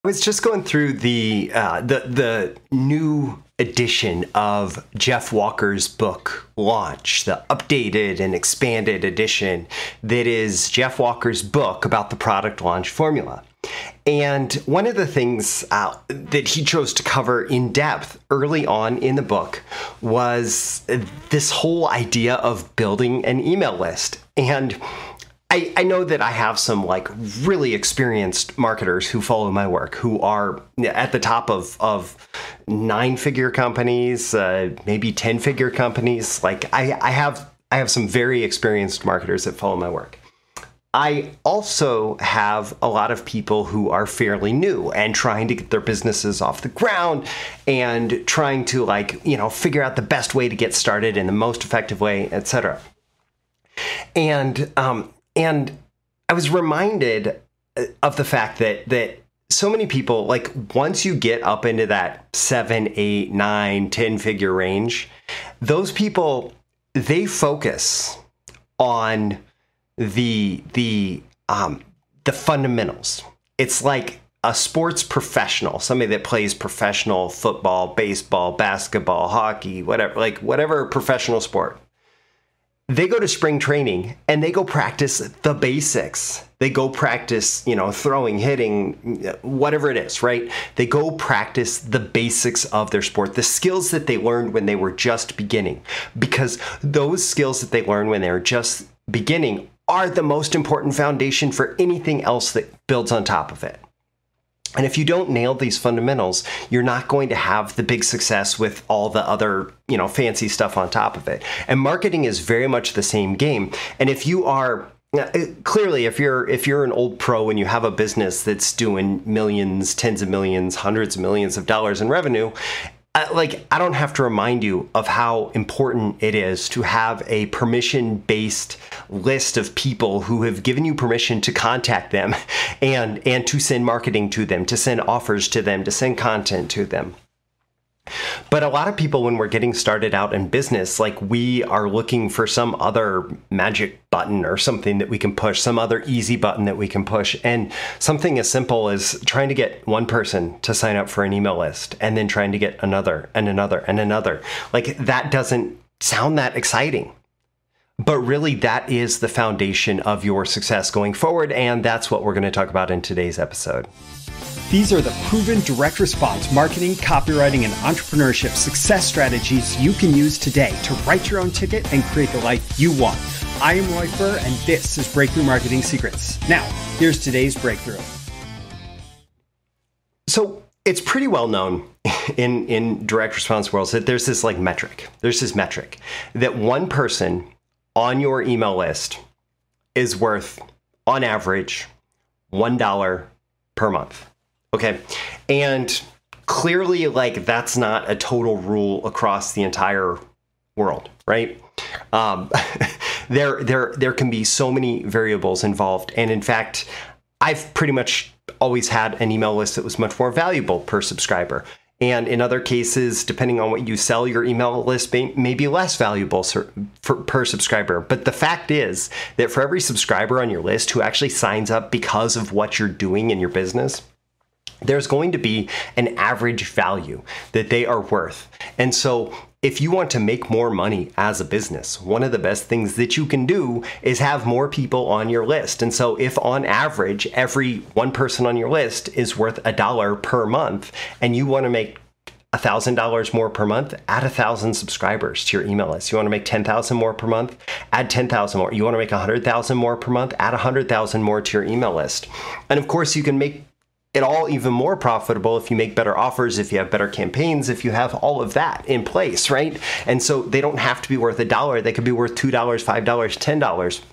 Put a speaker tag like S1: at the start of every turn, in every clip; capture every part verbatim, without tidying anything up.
S1: I was just going through the uh, the the new edition of Jeff Walker's book Launch, the updated and expanded edition that is Jeff Walker's book about the product launch formula. And one of the things uh, that he chose to cover in depth early on in the book was this whole idea of building an email list. And I, I know that I have some like really experienced marketers who follow my work, who are at the top of, of nine-figure companies, uh, maybe ten-figure companies. Like I, I have I have some very experienced marketers that follow my work. I also have a lot of people who are fairly new and trying to get their businesses off the ground and trying to like, you know, figure out the best way to get started in the most effective way, et cetera. And um, And I was reminded of the fact that that so many people, like once you get up into that seven, eight, nine, ten figure range, those people, they focus on the the um, the fundamentals. It's like a sports professional, somebody that plays professional football, baseball, basketball, hockey, whatever, like whatever professional sport. They go to spring training and they go practice the basics. They go practice, you know, throwing, hitting, whatever it is, right? They go practice the basics of their sport, the skills that they learned when they were just beginning, because those skills that they learned when they were just beginning are the most important foundation for anything else that builds on top of it. And if you don't nail these fundamentals, you're not going to have the big success with all the other, you know, fancy stuff on top of it. And marketing is very much the same game. And if you are clearly, if you're if you're an old pro and you have a business that's doing millions, tens of millions, hundreds of millions of dollars in revenue, Uh, like, I don't have to remind you of how important it is to have a permission-based list of people who have given you permission to contact them and, and to send marketing to them, to send offers to them, to send content to them. But a lot of people, when we're getting started out in business, like we are looking for some other magic button or something that we can push, some other easy button that we can push. And something as simple as trying to get one person to sign up for an email list and then trying to get another and another and another. Like that doesn't sound that exciting. But really, that is the foundation of your success going forward. And that's what we're going to talk about in today's episode.
S2: These are the proven direct response marketing, copywriting, and entrepreneurship success strategies you can use today to write your own ticket and create the life you want. I am Roy Furr, and this is Breakthrough Marketing Secrets. Now, here's today's breakthrough.
S1: So it's pretty well known in, in direct response worlds that there's this like metric. There's this metric that one person on your email list is worth, on average, one dollar per month. Okay. And clearly, like, that's not a total rule across the entire world, right? Um, there, there, there can be so many variables involved. And in fact, I've pretty much always had an email list that was much more valuable per subscriber. And in other cases, depending on what you sell, your email list may, may be less valuable for, for, per subscriber. But the fact is that for every subscriber on your list who actually signs up because of what you're doing in your business, there's going to be an average value that they are worth. And so if you want to make more money as a business, one of the best things that you can do is have more people on your list. And so if on average, every one person on your list is worth a dollar per month, and you want to make one thousand dollars more per month, add one thousand subscribers to your email list. You want to make ten thousand more per month, add ten thousand more. You want to make one hundred thousand more per month, add one hundred thousand more to your email list. And of course, you can make it all even more profitable if you make better offers, if you have better campaigns, if you have all of that in place, right? And so they don't have to be worth a dollar. They could be worth two dollars, five dollars, ten dollars.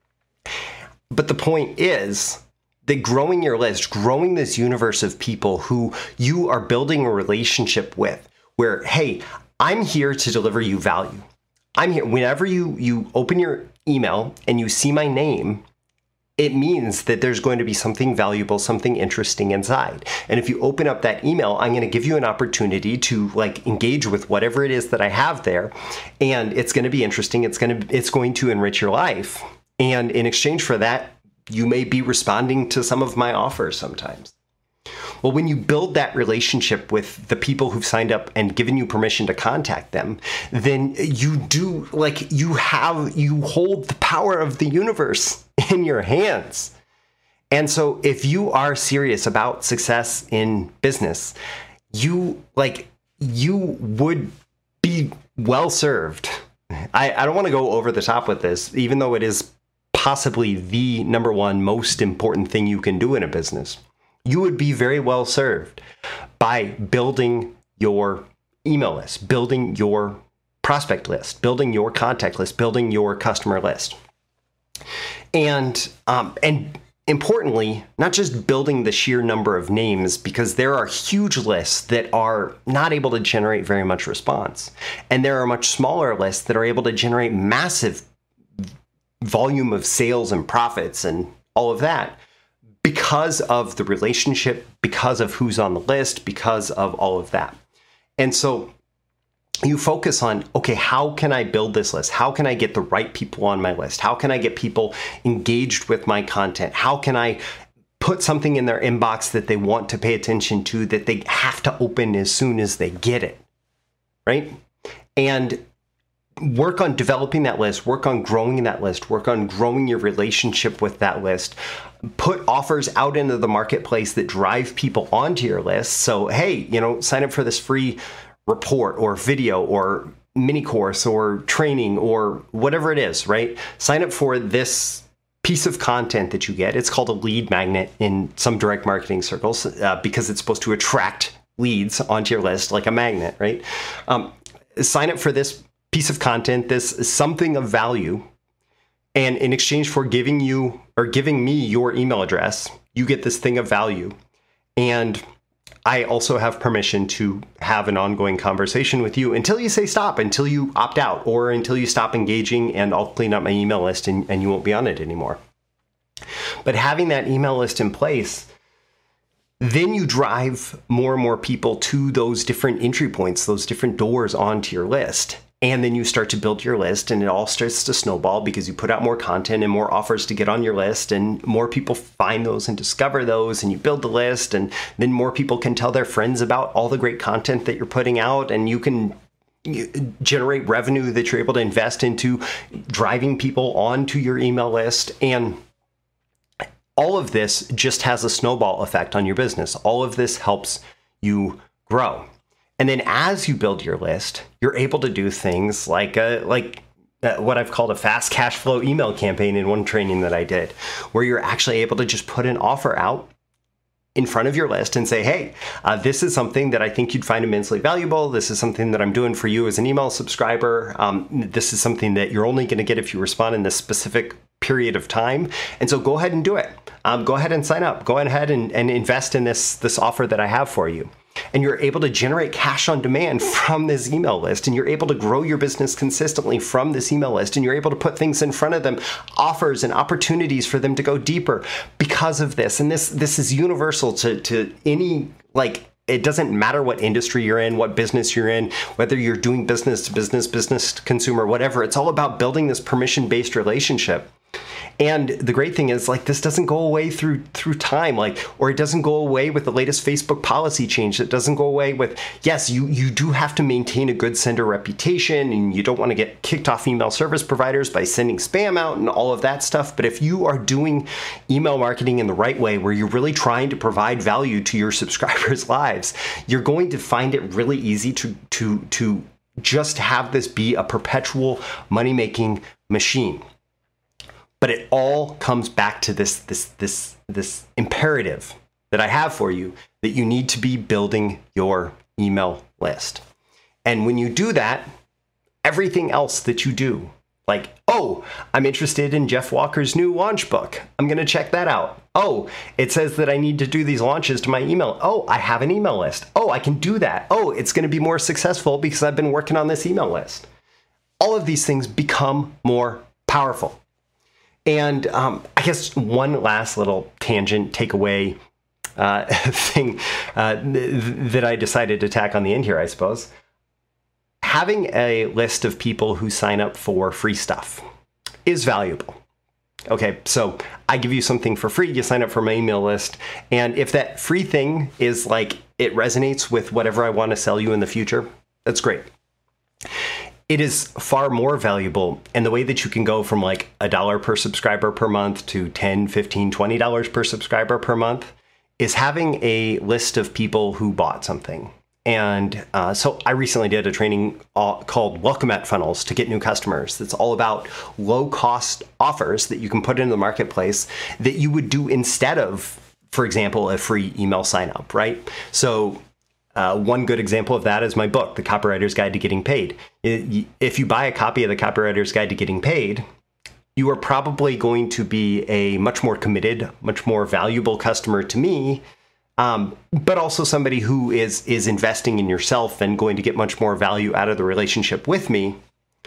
S1: But the point is that growing your list, growing this universe of people who you are building a relationship with, where, hey, I'm here to deliver you value. I'm here. Whenever you, you open your email and you see my name, it means that there's going to be something valuable, something interesting inside. And if you open up that email, I'm going to give you an opportunity to like engage with whatever it is that I have there. And it's going to be interesting. It's going to, it's going to enrich your life. And in exchange for that, you may be responding to some of my offers sometimes. Well, when you build that relationship with the people who've signed up and given you permission to contact them, then you do, like, you have, you hold the power of the universe in your hands. And so if you are serious about success in business, you, like, you would be well served. I, I don't want to go over the top with this, even though it is possibly the number one most important thing you can do in a business. You would be very well served by building your email list, building your prospect list, building your contact list, building your customer list. And, um, and importantly, not just building the sheer number of names, because there are huge lists that are not able to generate very much response. And there are much smaller lists that are able to generate massive volume of sales and profits and all of that because of the relationship, because of who's on the list, because of all of that. And so you focus on, okay, how can I build this list? How can I get the right people on my list? How can I get people engaged with my content? How can I put something in their inbox that they want to pay attention to, that they have to open as soon as they get it, right? And work on developing that list, work on growing that list, work on growing your relationship with that list. Put offers out into the marketplace that drive people onto your list. So, hey, you know, sign up for this free report or video or mini course or training or whatever it is, right? Sign up for this piece of content that you get. It's called a lead magnet in some direct marketing circles uh, because it's supposed to attract leads onto your list like a magnet, right? Um, sign up for this piece of content, this something of value. And in exchange for giving you or giving me your email address, you get this thing of value. And I also have permission to have an ongoing conversation with you until you say stop, until you opt out, or until you stop engaging, and I'll clean up my email list and, and you won't be on it anymore. But having that email list in place, then you drive more and more people to those different entry points, those different doors onto your list. And then you start to build your list, and it all starts to snowball because you put out more content and more offers to get on your list, and more people find those and discover those, and you build the list, and then more people can tell their friends about all the great content that you're putting out, and you can generate revenue that you're able to invest into driving people onto your email list. And all of this just has a snowball effect on your business. All of this helps you grow. And then as you build your list, you're able to do things like a, like uh, what I've called a fast cash flow email campaign in one training that I did, where you're actually able to just put an offer out in front of your list and say, hey, uh, this is something that I think you'd find immensely valuable. This is something that I'm doing for you as an email subscriber. Um, this is something that you're only going to get if you respond in this specific period of time. And so go ahead and do it. Um, go ahead and sign up. Go ahead and, and invest in this, this offer that I have for you. And you're able to generate cash on demand from this email list, and you're able to grow your business consistently from this email list, and you're able to put things in front of them, offers and opportunities for them to go deeper because of this. And this this is universal to, to any, like, it doesn't matter what industry you're in, what business you're in, whether you're doing business to business, business to consumer, whatever. It's all about building this permission-based relationship. And the great thing is, like, this doesn't go away through through time, like, or it doesn't go away with the latest Facebook policy change. It doesn't go away with, yes, you, you do have to maintain a good sender reputation, and you don't want to get kicked off email service providers by sending spam out and all of that stuff. But if you are doing email marketing in the right way, where you're really trying to provide value to your subscribers' lives, you're going to find it really easy to, to, to just have this be a perpetual money-making machine. But it all comes back to this, this, this, this imperative that I have for you, that you need to be building your email list. And when you do that, everything else that you do, like, oh, I'm interested in Jeff Walker's new launch book. I'm going to check that out. Oh, it says that I need to do these launches to my email. Oh, I have an email list. Oh, I can do that. Oh, it's going to be more successful because I've been working on this email list. All of these things become more powerful. And um, I guess one last little tangent takeaway uh, thing uh, th that I decided to tack on the end here, I suppose. Having a list of people who sign up for free stuff is valuable. Okay, so I give you something for free, you sign up for my email list, and if that free thing is like, it resonates with whatever I want to sell you in the future, that's great. It is far more valuable, and the way that you can go from like a dollar per subscriber per month to ten, fifteen, twenty dollars per subscriber per month is having a list of people who bought something. And uh, so I recently did a training uh, called Welcome at Funnels to get new customers. That's all about low cost offers that you can put into the marketplace that you would do instead of, for example, a free email sign up, right? So uh, one good example of that is my book, The Copywriter's Guide to Getting Paid. If you buy a copy of The Copywriter's Guide to Getting Paid, you are probably going to be a much more committed, much more valuable customer to me, um, but also somebody who is is investing in yourself and going to get much more value out of the relationship with me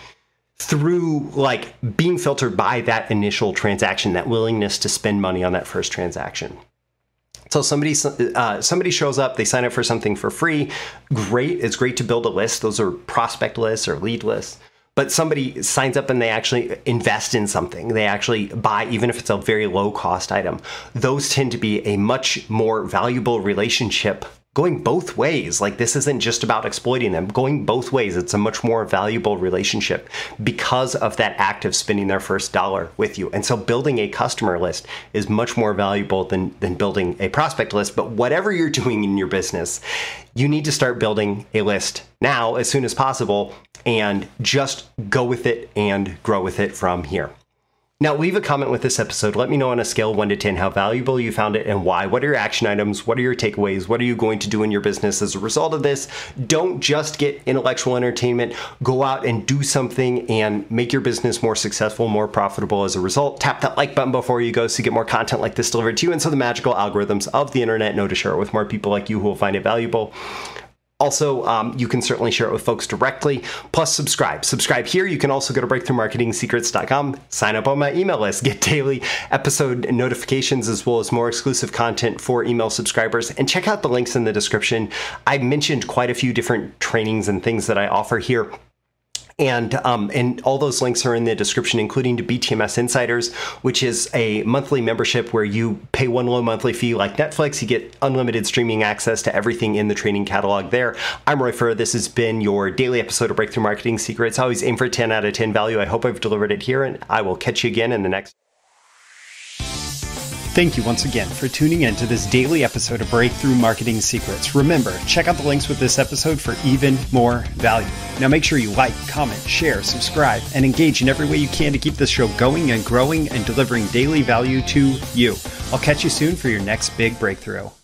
S1: through like being filtered by that initial transaction, that willingness to spend money on that first transaction. So somebody uh, somebody shows up, they sign up for something for free. Great, it's great to build a list. Those are prospect lists or lead lists. But somebody signs up and they actually invest in something. They actually buy, even if it's a very low cost item. Those tend to be a much more valuable relationship going both ways. Like, this isn't just about exploiting them. Going both ways, it's a much more valuable relationship because of that act of spending their first dollar with you. And so building a customer list is much more valuable than, than building a prospect list. But whatever you're doing in your business, you need to start building a list now as soon as possible and just go with it and grow with it from here. Now, leave a comment with this episode. Let me know on a scale of one to ten how valuable you found it and why. What are your action items? What are your takeaways? What are you going to do in your business as a result of this? Don't just get intellectual entertainment. Go out and do something and make your business more successful, more profitable as a result. Tap that like button before you go so you get more content like this delivered to you, and so the magical algorithms of the internet know to share it with more people like you who will find it valuable. Also, um, you can certainly share it with folks directly, plus subscribe. Subscribe here. You can also go to breakthrough marketing secrets dot com, sign up on my email list, get daily episode notifications as well as more exclusive content for email subscribers, and check out the links in the description. I mentioned quite a few different trainings and things that I offer here. And um, and all those links are in the description, including to B T M S Insiders, which is a monthly membership where you pay one low monthly fee like Netflix. You get unlimited streaming access to everything in the training catalog there. I'm Roy Furr. This has been your daily episode of Breakthrough Marketing Secrets. I always aim for ten out of ten value. I hope I've delivered it here, and I will catch you again in the next.
S2: Thank you once again for tuning in to this daily episode of Breakthrough Marketing Secrets. Remember, check out the links with this episode for even more value. Now make sure you like, comment, share, subscribe, and engage in every way you can to keep this show going and growing and delivering daily value to you. I'll catch you soon for your next big breakthrough.